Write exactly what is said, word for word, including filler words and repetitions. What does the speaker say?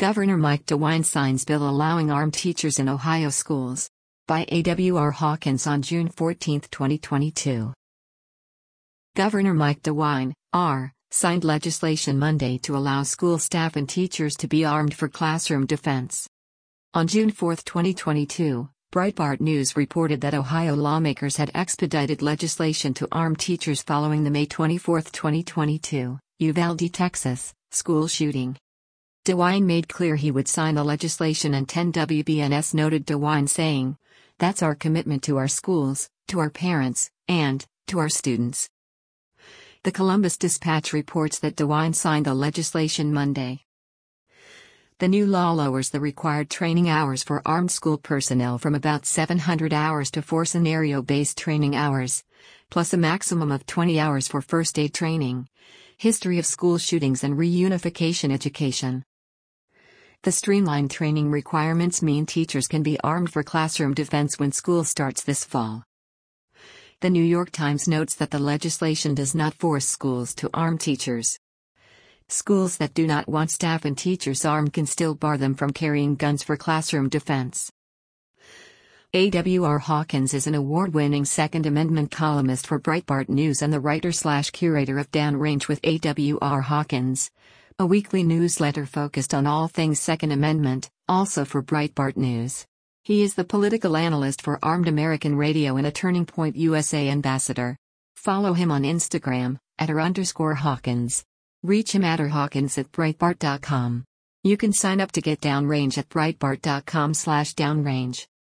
Governor Mike DeWine signs bill allowing armed teachers in Ohio schools. By A W R Hawkins on June fourteenth, twenty twenty-two. Governor Mike DeWine, R., signed legislation Monday to allow school staff and teachers to be armed for classroom defense. On June fourth, twenty twenty-two, Breitbart News reported that Ohio lawmakers had expedited legislation to arm teachers following the May twenty-fourth, twenty twenty-two, Uvalde, Texas, school shooting. DeWine made clear he would sign the legislation, and ten W B N S noted DeWine saying, "That's our commitment to our schools, to our parents, and to our students." The Columbus Dispatch reports that DeWine signed the legislation Monday. The new law lowers the required training hours for armed school personnel from about seven hundred hours to four scenario-based training hours, plus a maximum of twenty hours for first aid training, history of school shootings, and reunification education. The streamlined training requirements mean teachers can be armed for classroom defense when school starts this fall. The New York Times notes that the legislation does not force schools to arm teachers. Schools that do not want staff and teachers armed can still bar them from carrying guns for classroom defense. A W R Hawkins is an award-winning Second Amendment columnist for Breitbart News and the writer-slash-curator of Downrange with A W R Hawkins, a weekly newsletter focused on all things Second Amendment, also for Breitbart News. He is the political analyst for Armed American Radio and a Turning Point U S A ambassador. Follow him on Instagram, at r underscore Hawkins. Reach him at r hawkins at breitbart dot com. You can sign up to get Downrange at breitbart dot com slash downrange.